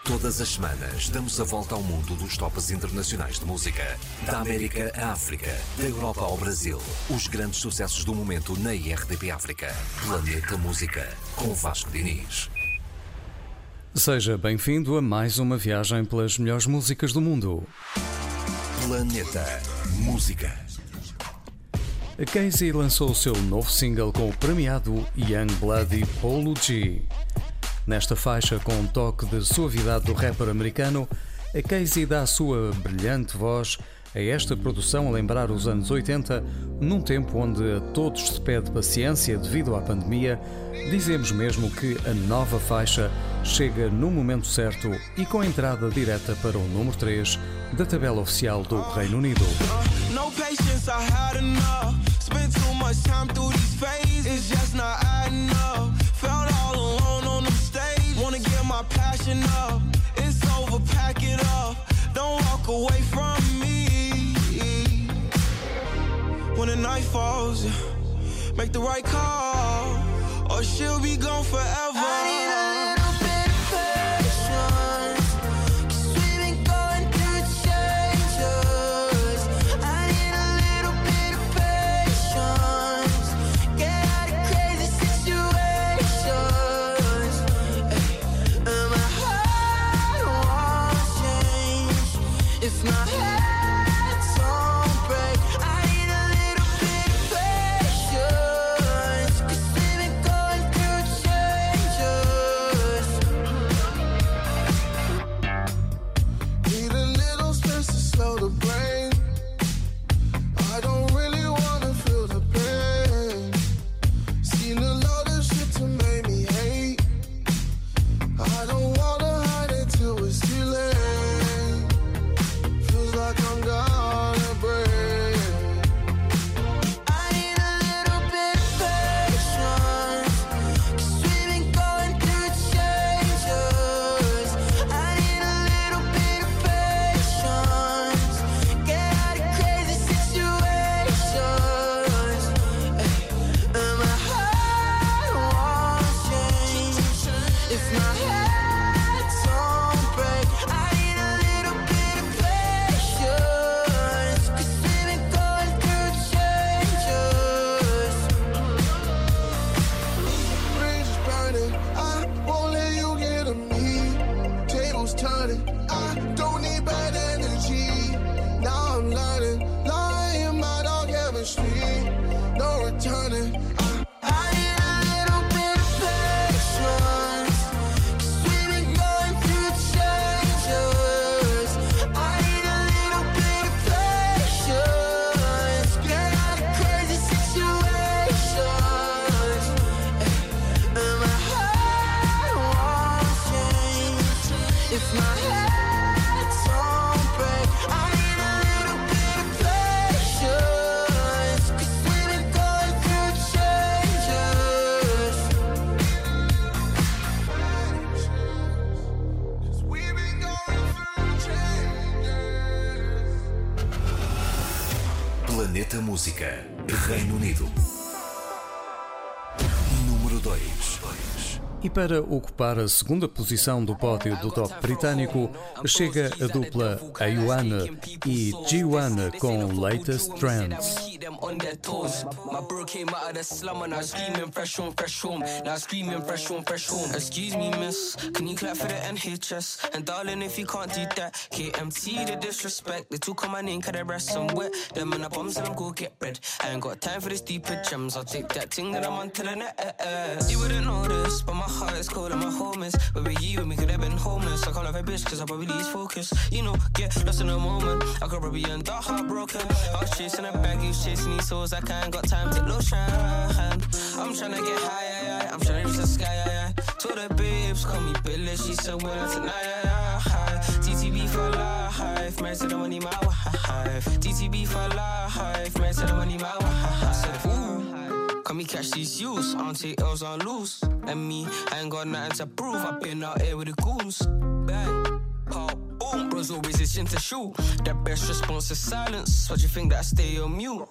Todas as semanas damos a volta ao mundo dos tops internacionais de música. Da América à África, da Europa ao Brasil. Os grandes sucessos do momento na IRDP África. Planeta Música, com Vasco Diniz. Seja bem-vindo a mais uma viagem pelas melhores músicas do mundo. Planeta Música. A Casey lançou o seu novo single com o premiado Young Bloody Polo G. Nesta faixa, com um toque de suavidade do rapper americano, a Casey dá a sua brilhante voz a esta produção a lembrar os anos 80, num tempo onde a todos se pede paciência devido à pandemia. Dizemos mesmo que a nova faixa chega no momento certo e com entrada direta para o número 3 da tabela oficial do Reino Unido. No patience, I had enough. Spent too much time through these phases. It's just not adding up. Felt all alone on the stage. Wanna get my passion up. It's over, pack it up. Don't walk away from me. When the night falls, make the right call, or she'll be gone forever. Planeta Música, Reino Unido. Número 2. E para ocupar a segunda posição do pódio do top britânico, chega a dupla Ayuana e G1 com Latest Trends. My bro came out of the slum and I was screaming fresh home. Now I'm screaming fresh home. Excuse me, miss, can you clap for the NHS? And darling, if you can't do that, KMT the disrespect. They took on my name, cause the rest some wet. Them and the bombs and I'm go get bread. I ain't got time for this deeper gems. I'll take that thing that I'm on to the net. You wouldn't know this, but my heart is cold and my home is. Where were you when we could have been homeless? I call her a bitch cause I probably lose focus. You know, get lost in a moment. I could probably end up heartbroken. I was chasing a bag, you was chasing these souls. I can't got time to look shine. I'm tryna get high, I'm tryna reach the sky. Told the babes, call me Billy, she said well tonight. TTB for life, married to the money, my wife. TTB for life, married to the money, my wife. Ooh, come me catch these youths, I don't take L's on loose. And me, I ain't got nothing to prove, I've been out here with the goons. Bang, pop, boom, bros always itching to shoot. That best response is silence, what you think that I stay on mute?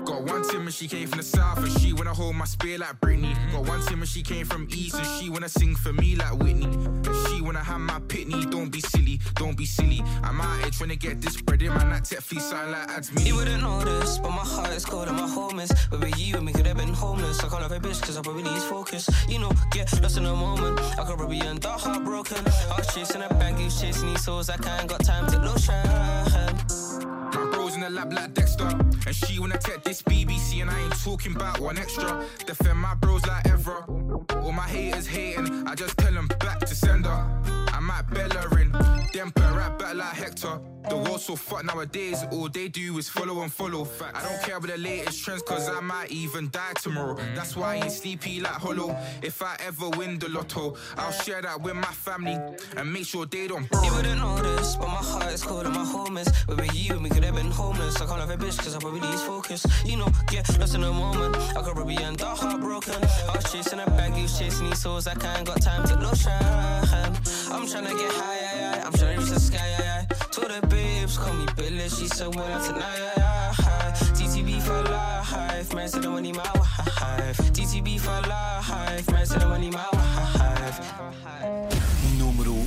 Got one Tim and she came from the south, and she wanna hold my spear like Britney. Got one Tim and she came from east, and she wanna sing for me like Whitney. And she wanna have my pitney. Don't be silly, don't be silly. I'm out here trying to get this bread in, man. That tech fee sound like ads me. You wouldn't know this, but my heart is cold and my home is. But with you and me could have been homeless. I can't have a bitch cause I probably lose focus. You know, get lost in a moment. I could probably end up heartbroken. I was chasing a bag, you was chasing these souls. I can't got time to lotion. My bro's in the lab like Dexter, and she wanna take this BBC, and I ain't talking about one extra. Defend my bros like Evra. All my haters hating, I just tell them back to sender. I might Bellerin, then put right back like Hector. The world's so fucked nowadays, all they do is follow and follow. I don't care about the latest trends, cause I might even die tomorrow. That's why I ain't sleepy like Hollow. If I ever win the lotto, I'll share that with my family and make sure they don't borrow. You wouldn't know this, but my heart is cold and my home is. But with you and me could have been homeless. I can't have a bitch cause I probably lose focus. You know, get lost in a moment. I could probably end up heartbroken. I was chasing a bag, you was chasing these souls. I can't got time to lotion. I'm trying to get high, I'm trying to reach the sky, Told the babes, call me Billy, she said when I'm tonight, TTB for life, man said the money my wife. TTB for life, man said the money my wife. Número 1.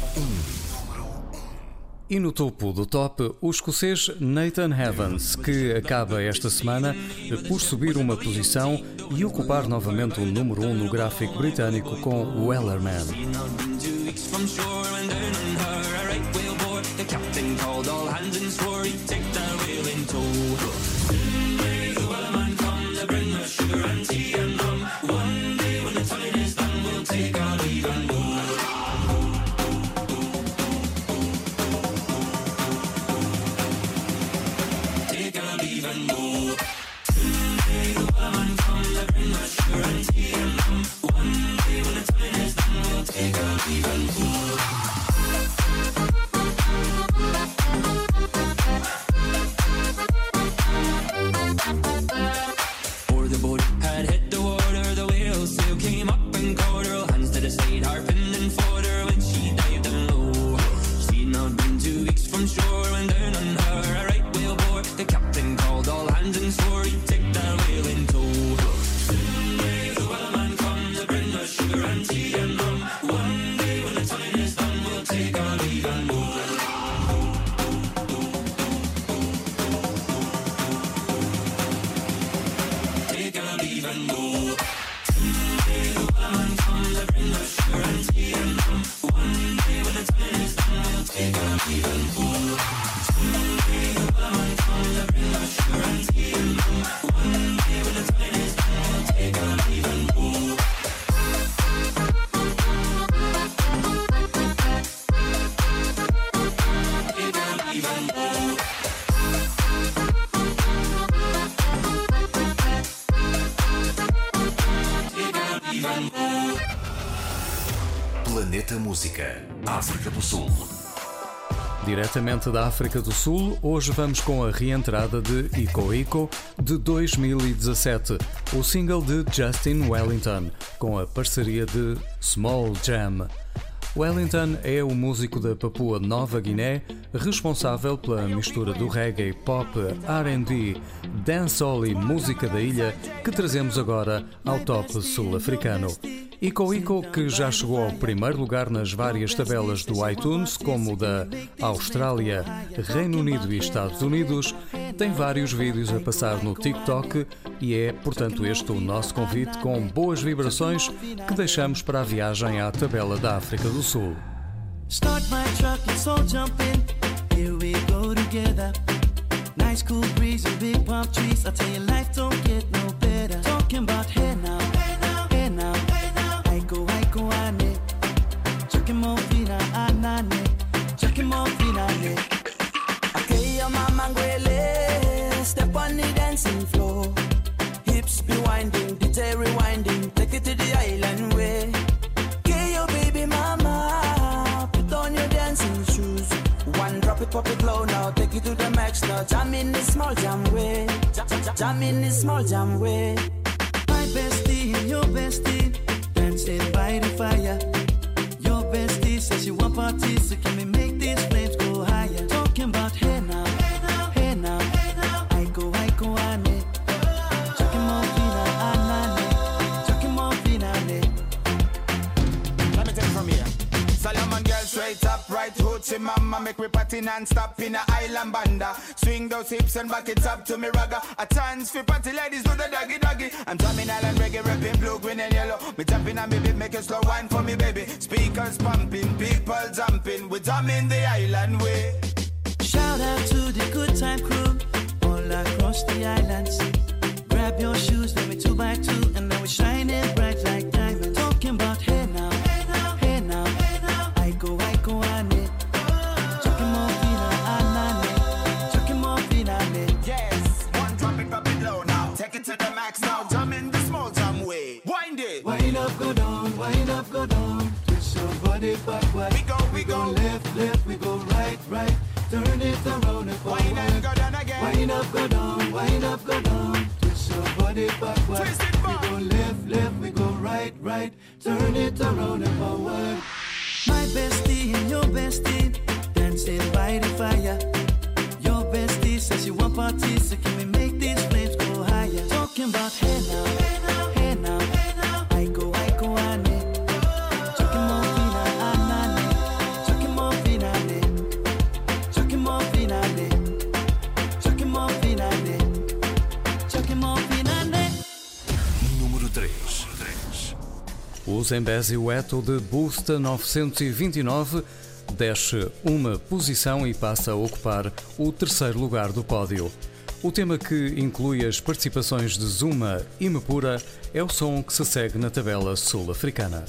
E no topo do top, o escocês Nathan Evans, que acaba esta semana por subir uma posição e ocupar novamente o número 1 no gráfico britânico com Wellerman. From shore and down on her, a right whale bore. The captain called all hands and swore he'd take that whale in tow. Soon may the wellerman come to bring us sugar and tea and rum. One day when the time is done, we'll take our leave and go. Take our leave and go. Soon may the wellerman come to bring us sugar and tea and rum. One day when the time is done, we'll take our leave and go. Before the boat had hit the water, the whale sail came up and caught her. Hands to the side, harping and fought her when she dived down low. She'd not been 2 weeks from shore when down on her a right whale bore. The captain called all hands and swore he'd take that whale in tow. Soon may the wellerman come to bring us sugar and tea and rum. One day when the time is done, we'll take our leave and go. Take our leave and go. Someday the wellerman come to bring us sugar and tea and rum. One day when the time is done, we'll take our leave and go. Someday the wellerman come to bring us sugar and tea and rum. One day when the time is done, we'll take our leave and go. Planeta Música, África do Sul. Diretamente da África do Sul, hoje vamos com a reentrada de Iko Iko de 2017, o single de Justin Wellington, com a parceria de Small Jam. Wellington é o músico da Papua Nova Guiné, responsável pela mistura do reggae, pop, R&B, dancehall e música da ilha que trazemos agora ao top sul-africano. Iko Iko, que já chegou ao primeiro lugar nas várias tabelas do iTunes, como o da Austrália, Reino Unido e Estados Unidos, tem vários vídeos a passar no TikTok e é, portanto, este o nosso convite com boas vibrações que deixamos para a viagem à tabela da África do Sul. Start my truck, let's all jump in. Here we go together. Nice cool breeze and big palm trees. I tell you, life don't get no better. Talking about hey now, hey now, hey now, hey now. Aiko ane, chucking more fina anane, chucking more fina ane. Okay, your mama ngwele, step on the dancing floor. Hips be winding, DJ rewinding, take it to the island way. Okay, your baby mama, put on your dancing shoes. One drop it, pop it low now, take it to the max now. Jam in the small jam way, jam in the small jam way. My bestie and your bestie, dancing by the fire. Your bestie says she want parties, so can we make these flames go higher? Talking about hey now, hey now, hey now, hey now. Aiko ane, Gucci mama make me party non-stop in a island banda. Swing those hips and back it up to me ragga. A chance for party ladies do the doggy doggy. I'm drumming island reggae, rapping blue, green and yellow. Me jumping on me beat, make a slow wine for me baby. Speakers pumping, people jumping. We drumming the island way. Shout out to the good time crew all across the islands. Grab your shoes, let me 2x2, and now we're shining bright like diamonds. Talking about hey now, hey now, hey now, hey now. I go on it. Chucking more fina, anane. Chucking more fina, yes, one drop it low now. Take it to the max now. Jump in the small jam way. Wind it. Wind up, go down, wind up, go down. Twist your body backward. We go left, we go right. Turn it around and forward. Wind up, go down again. Wind up, go down, wind up, go down. Twist your body backward. Twist it back. We go left, we go right. Turn it around and forward. My bestie and your bestie dancing by the fire. Your bestie says you want parties, so can we make these flames go higher? Talking about hey now, hey now, hey now, hey now. I go on it. Chucking more fina, anane. Chucking more fina, chucking more fina, chucking more fina, chucking more fina. Número 3. O Zambezi Weto de Busta 929 desce uma posição e passa a ocupar o terceiro lugar do pódio. O tema que inclui as participações de Zuma e Mapura é o som que se segue na tabela sul-africana.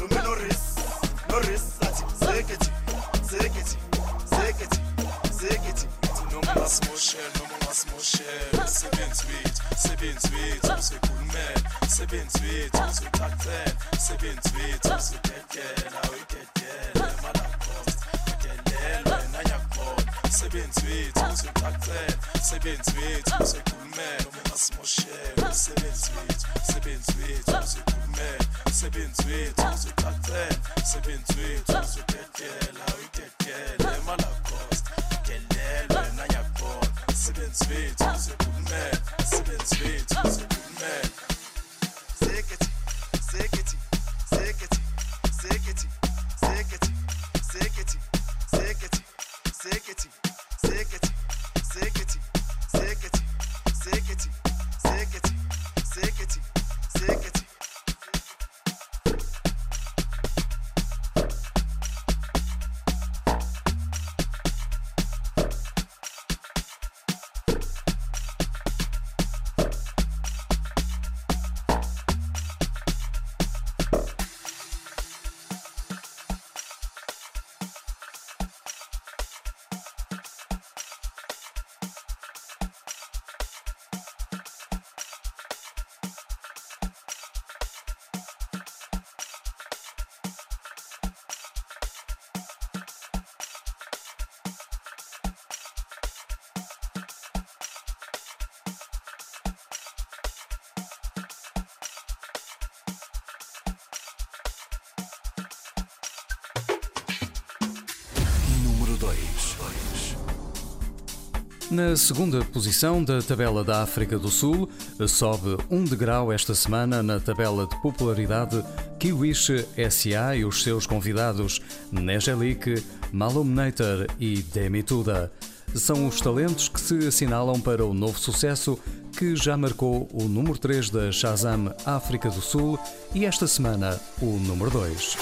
Na segunda posição da tabela da África do Sul, sobe um degrau esta semana na tabela de popularidade Kiwish SA e os seus convidados Nejelik, Malumnator e Demituda. São os talentos que se assinalam para o novo sucesso que já marcou o número 3 da Shazam África do Sul e esta semana o número 2.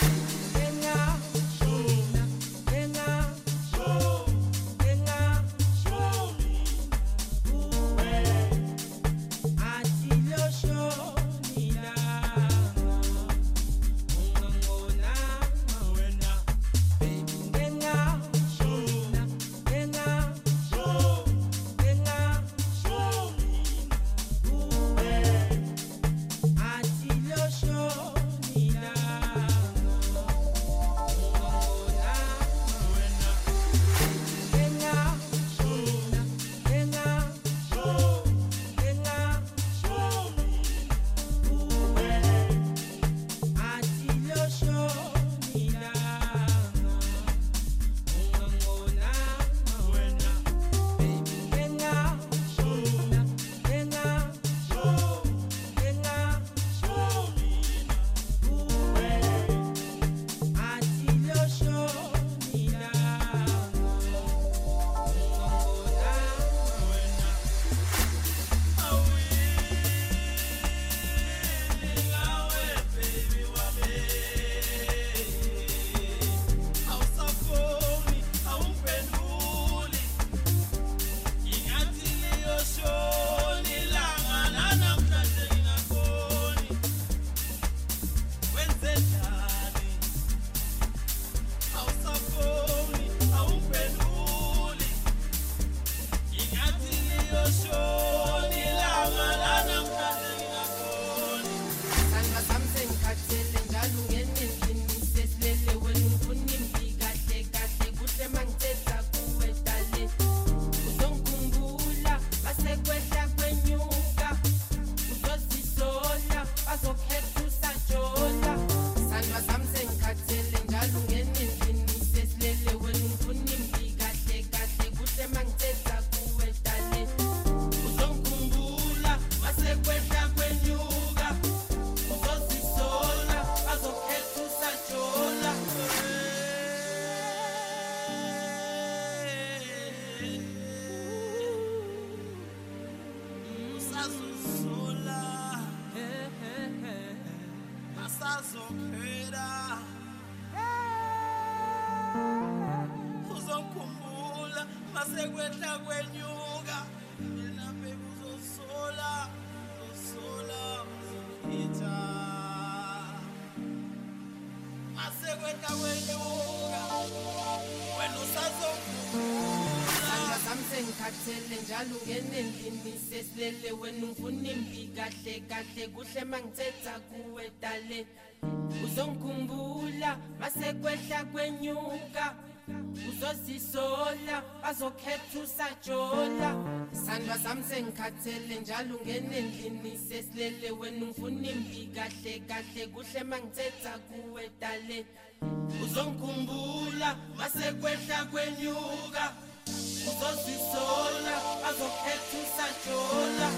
Ngikhathele njalo ngenendlini sesilele wena ungifuna impi kahle kahle kuhle mangithetha kuwe dale uzongikhumbula mase kwehla kwenyuka uzosisola bazokhetha usajola sandwa sami sengikhathele njalo ngenendlini sesilele wena ungifuna impi kahle kahle kuhle mangithetha kuwe dale uzongikhumbula mase kwehla kwenyuka uzosisola bazokhetha usajola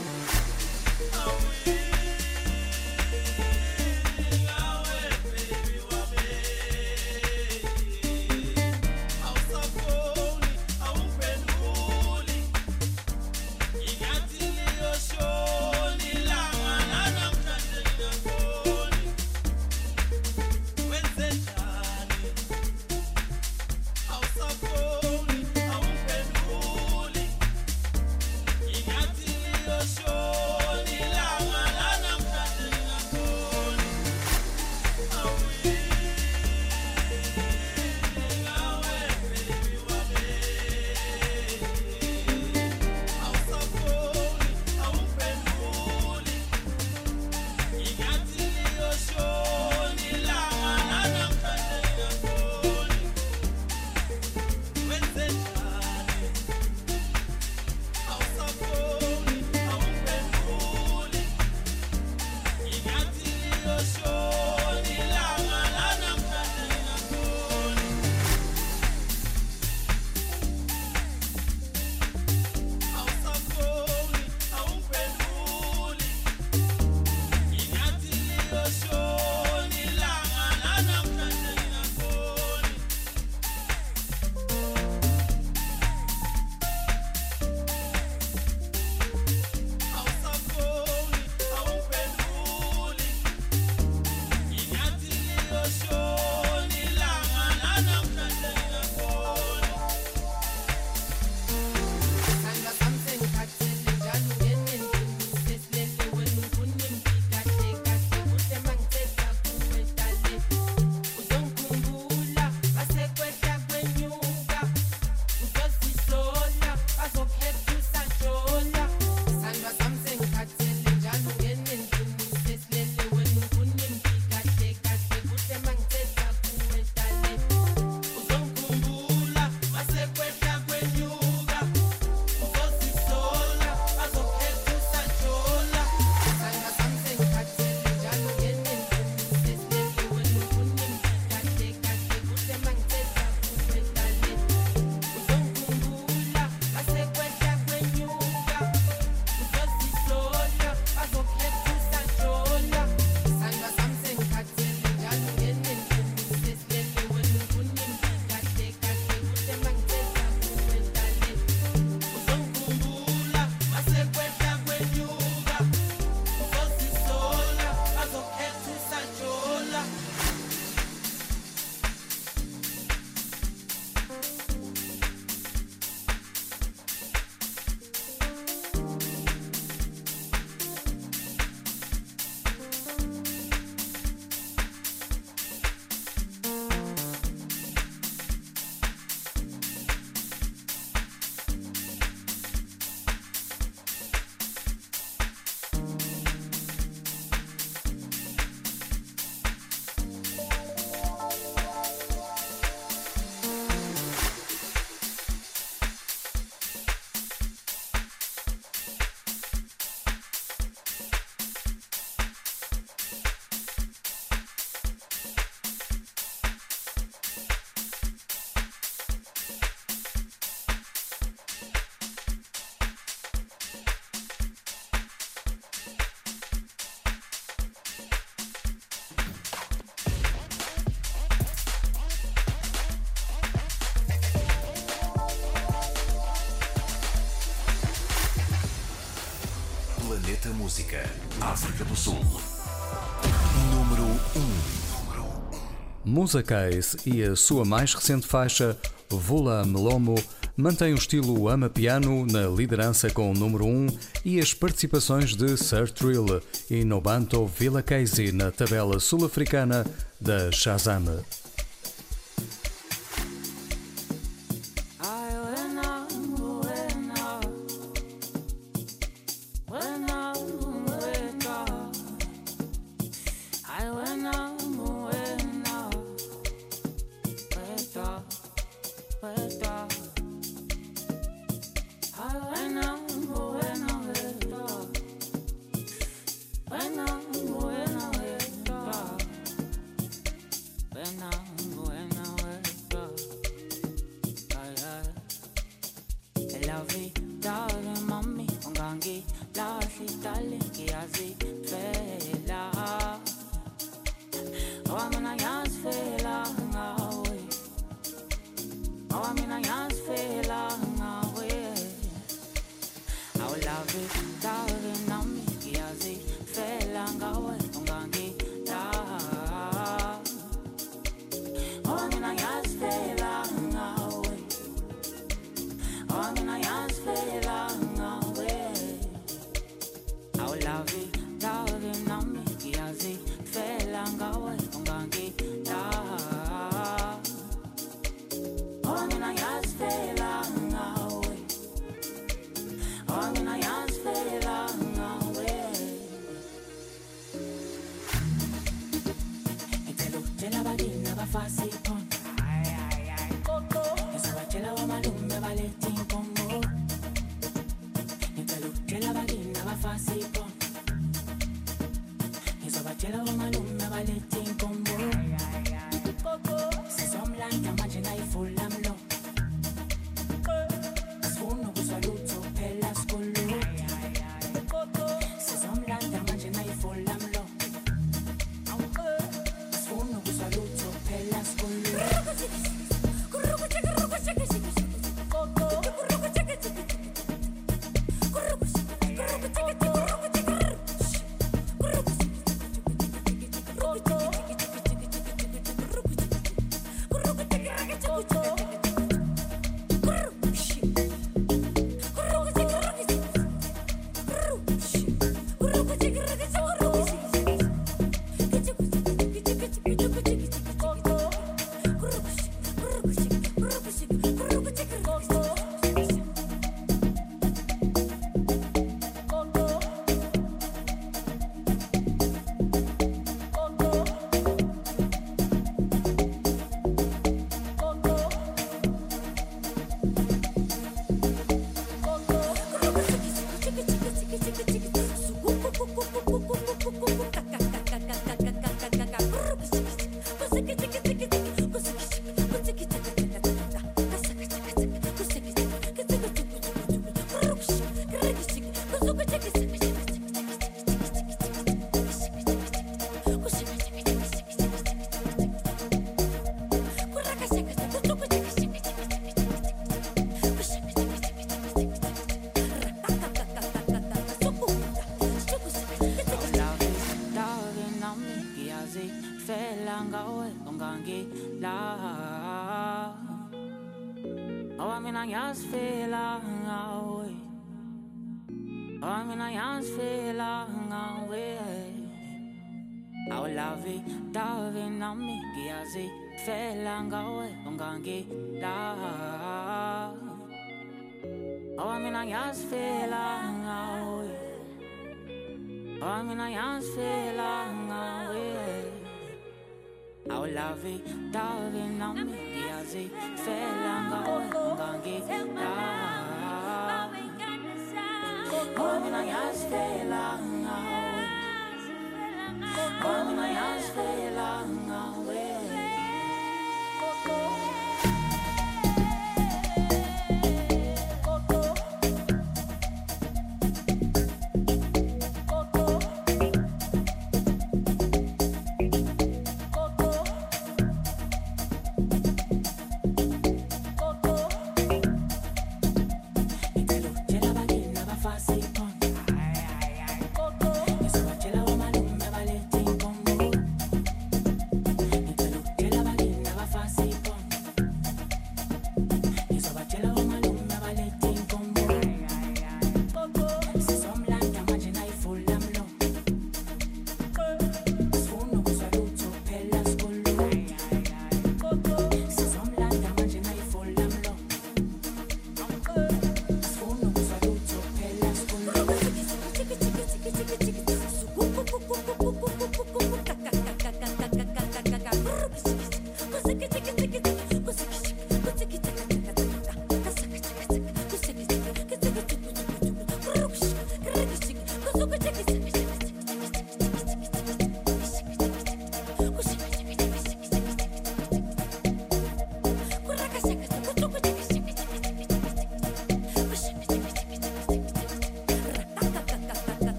Planeta Música, África do Sul. Número 1. Musa Case e a sua mais recente faixa, Vula Melomo, mantém o estilo Amapiano na liderança com o número 1 e as participações de Sir Trill e Nobanto Villa Casey na tabela sul-africana da Shazam.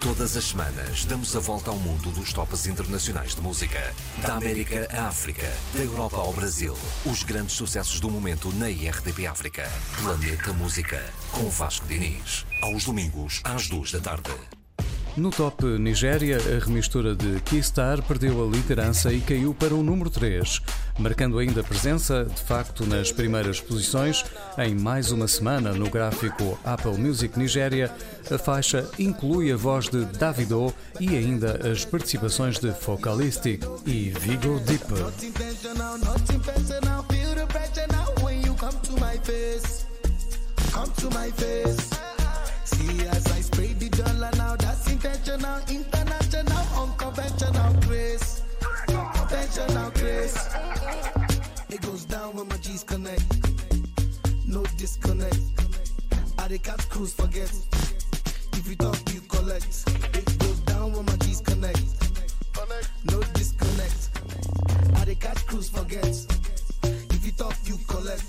Todas as semanas damos a volta ao mundo dos tops internacionais de música. Da América à África, da Europa ao Brasil. Os grandes sucessos do momento na IRDP África. Planeta Música, com Vasco Diniz. Aos domingos, às 2:00 p.m. No top Nigéria, a remistura de Keystar perdeu a liderança e caiu para o número 3, marcando ainda presença, de facto, nas primeiras posições. Em mais uma semana, no gráfico Apple Music Nigéria, a faixa inclui a voz de Davido e ainda as participações de Focalistic e Vigo Deep. See as I spray the dollar now, that's intentional, international, unconventional grace. Conventional grace. It goes down when my G's connect. No disconnect. I the catch cruise forget. If you talk, you collect. It goes down when my G's connect. No disconnect. I the catch cruise forget. If you talk, you collect.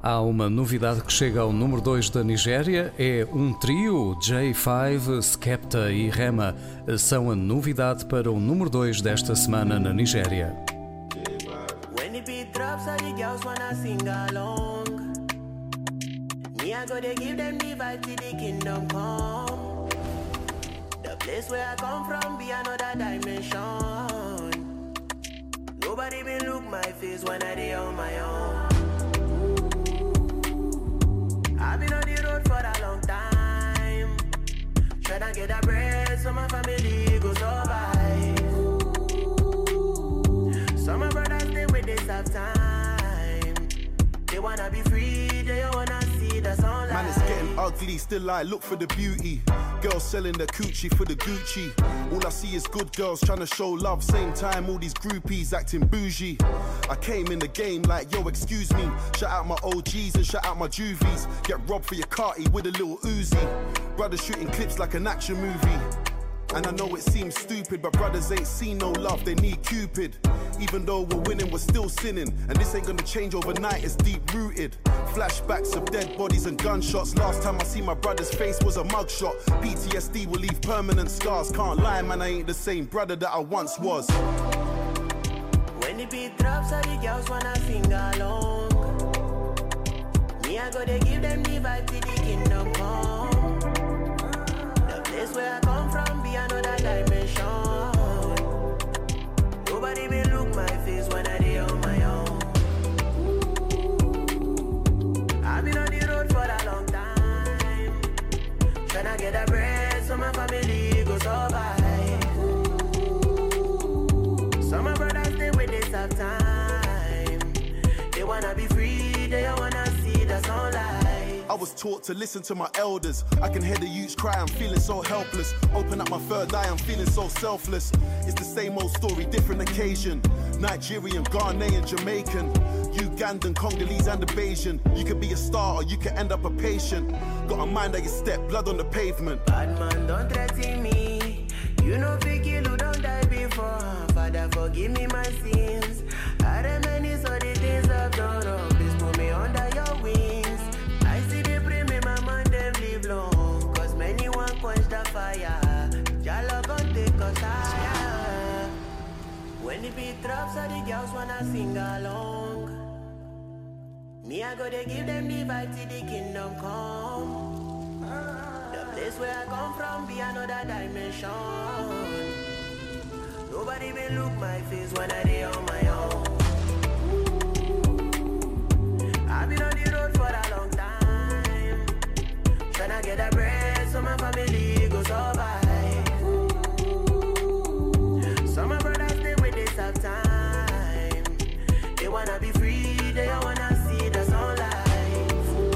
Há uma novidade que chega ao número 2 da Nigéria, é um trio, J5, Skepta e Rema, são a novidade para o número 2 desta semana na Nigéria. When the beat drops, all the girls wanna sing along. Me, I go to give them the vibe till the kingdom come. The place where I come from be another dimension. Nobody will look my face when I dey on my own. I've been on the road for a long time, tryna get a bread so my family go survive. Some of my brothers they with this tough time. They wanna be free, they don't wanna see the sunlight. Man, it's getting ugly, still I look for the beauty. Girls selling their coochie for the Gucci. All I see is good girls trying to show love. Same time, all these groupies acting bougie. I came in the game like, yo, excuse me. Shout out my OGs and shout out my juvies. Get robbed for your carty with a little Uzi. Brothers shooting clips like an action movie. And I know it seems stupid, but brothers ain't seen no love, they need Cupid. Even though we're winning, we're still sinning. And this ain't gonna change overnight, it's deep rooted. Flashbacks of dead bodies and gunshots. Last time I see my brother's face was a mugshot. PTSD will leave permanent scars. Can't lie, man, I ain't the same brother that I once was. When the beat drops, all the girls wanna sing along. Me, I go to give them the vibe till the kingdom come. The place where I come from be another dimension. Nobody will look my face when I dey on my own. I've been on the road for a long time, tryna get a bread so my family go survive. Some of my brothers they with this tough time. They wanna be free, they don't wanna see the sunlight. I was taught to listen to my elders. I can hear the youths cry, I'm feeling so helpless. Open up my third eye, I'm feeling so selfless. It's the same old story, different occasion. Nigerian, Ghanaian, Jamaican, Ugandan, Congolese and a Bayesian. You could be a star or you could end up a patient. Got a mind that you step, blood on the pavement. Bad man, don't threaten me. You know fi kill who don't die before. Father, forgive me my sins. I reminisce all the things I've done wrong. Please put me under your wings. I see the brim in my mind, them live long. Cause many won't quench the fire. Jalo gon' take us higher. When the beat drops, all the girls wanna sing along. Me, I go to give them the vibe till the kingdom come. The place where I come from be another dimension. Nobody will look my face when I dey on my own. I've been on the road for a long time, tryna get a bread so my family go survive. Some of my brothers they with this tough time. They wanna be free, they don't wanna see the sunlight.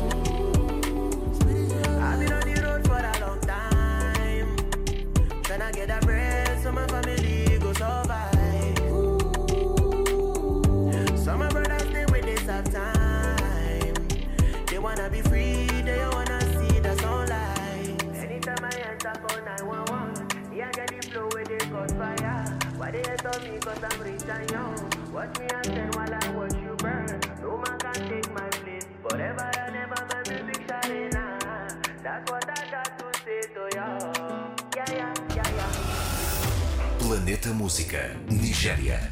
I've been on the road for a long time, tryna get a bread so my family go survive. Some of my brothers they with this tough time. They wanna be free, they don't wanna see the sunlight. Anytime I enter for 911, me I get the flow where they cause fire. Why they hate on me cause I'm rich and young. Watch me and send while I watch you burn. No man can take my place. Forever and ever my music shining. That's what I got to say to y'all. Yeah, yeah, yeah, yeah. Planeta Música, Nigéria.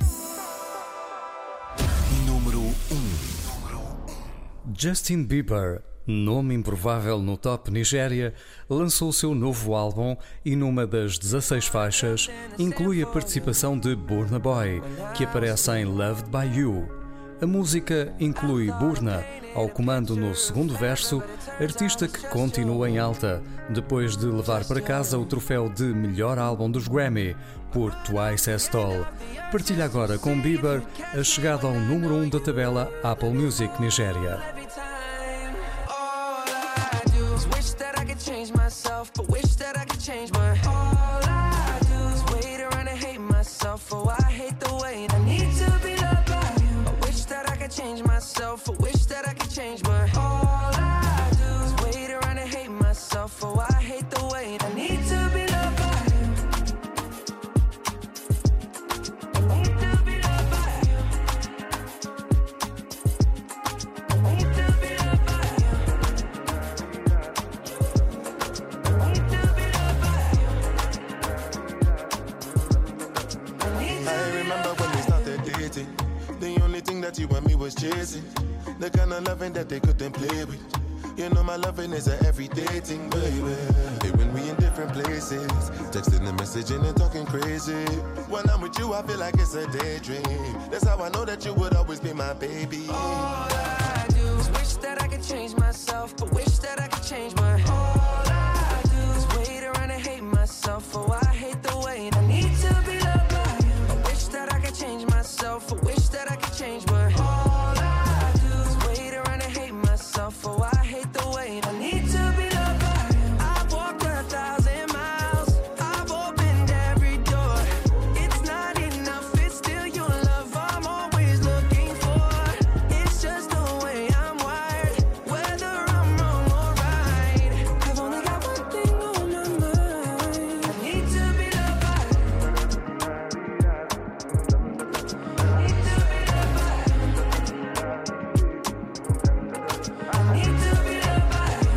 Número 1. Justin Bieber, nome improvável no top Nigéria, lançou o seu novo álbum e numa das 16 faixas inclui a participação de Burna Boy, que aparece em Loved by You. A música inclui Burna ao comando no segundo verso, artista que continua em alta, depois de levar para casa o troféu de melhor álbum dos Grammy por Twice as Tall. Partilha agora com Bieber a chegada ao número 1 da tabela Apple Music Nigéria. Change myself, but wish that I could change my. All I do is wait around and hate myself. Oh, I hate the way I need to be loved by you. I wish that I could change myself. I wish that I could change my. All I do is wait around and hate myself. Oh, I hate the way I need to be loved by you. I need to be loved by you. I need to be loved by you. chasing. The kind of loving that they couldn't play with. You know my loving is an everyday thing, baby. Hey, when we in different places, texting and messaging and talking crazy. When I'm with you, I feel like it's a daydream. That's how I know that you would always be my baby. All I do is wish that I could change myself, but wish that I could change my. All I do is wait around and hate myself. Oh, I hate the way I need to be loved by you. I wish that I could change myself. I wish that I could change my. All I do is wait around and hate myself. Oh, I hate the way I need to be loved by you. I've walked 1,000 miles. I've opened every door. It's not enough. It's still your love I'm always looking for. It's just the way I'm wired. Whether I'm wrong or right, I've only got one thing on my mind. I need to be loved by you. I need to be loved by you. I need to be loved by you.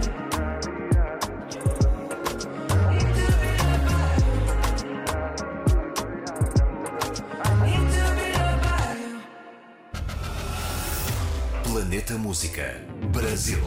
Planeta Música, Brasil.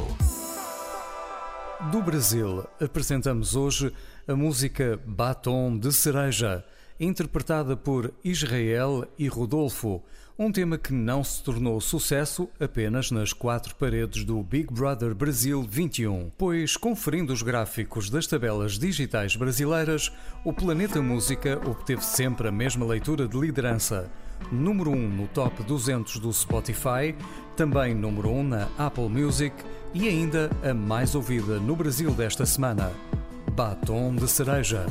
Do Brasil, apresentamos hoje a música Batom de Cereja, interpretada por Israel e Rodolfo, um tema que não se tornou sucesso apenas nas 4 paredes do Big Brother Brasil 21, pois, conferindo os gráficos das tabelas digitais brasileiras, o Planeta Música obteve sempre a mesma leitura de liderança. Número 1 no Top 200 do Spotify, também número 1 na Apple Music e ainda a mais ouvida no Brasil desta semana, Batom de Cereja.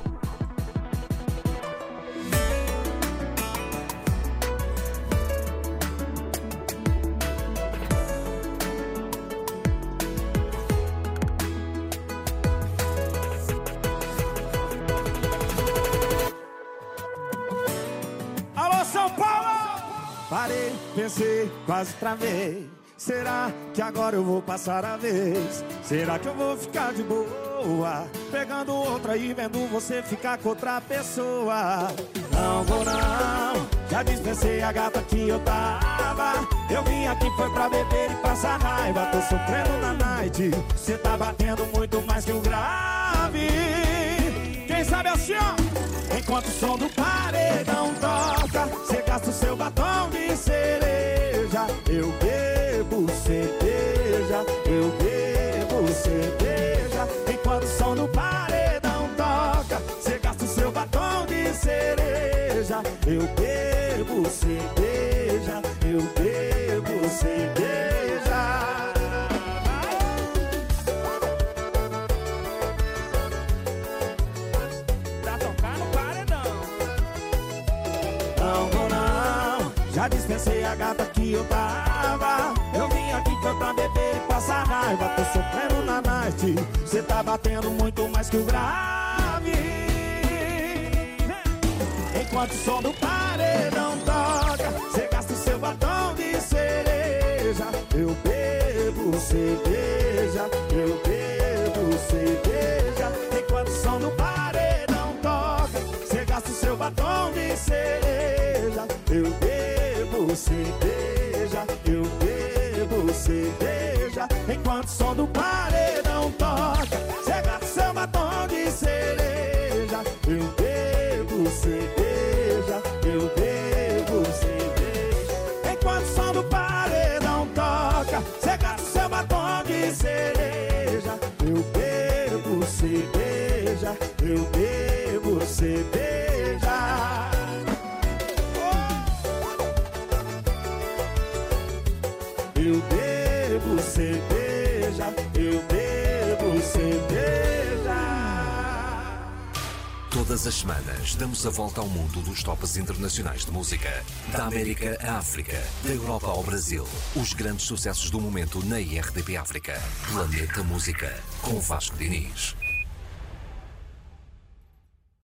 Alô, São Paulo! Parei, pensei, quase travei. Será que agora eu vou passar a vez? Será que eu vou ficar de boa? Pegando outra e vendo você ficar com outra pessoa. Não vou não, já dispensei a gata que eu tava. Eu vim aqui foi pra beber e passar raiva. Tô sofrendo na night, cê tá batendo muito mais que o grave. Quem sabe assim, ó? Enquanto o som do paredão toca, cê gasta o seu batom de cereja. Eu bebo cerveja, eu bebo cerveja. Enquanto o som do paredão toca, cê gasta o seu batom de cereja. Eu bebo cerveja, eu bebo cerveja. Já dispensei a gata que eu tava. Eu vim aqui foi pra beber e passar raiva. Tô sofrendo na night, cê tá batendo muito mais que o grave. Enquanto o som do paredão toca, cê gasta o seu batom de cereja. Eu bebo cerveja, eu bebo cerveja. Enquanto o som do paredão toca, cê gasta o seu batom de cereja. Eu bebo cerveja, eu bebo cerveja. Enquanto o som do paredão toca, cê gasta o seu batom de cereja. Eu bebo cerveja, eu bebo cerveja. Enquanto o som do paredão toca, cê gasta o seu batom de cereja. Eu bebo cerveja, eu bebo cerveja. Eu bebo cerveja, eu bebo cerveja. Todas as semanas damos a volta ao mundo dos tops internacionais de música. Da América à África, da Europa ao Brasil. Os grandes sucessos do momento na IRDP África. Planeta Música, com Vasco Diniz.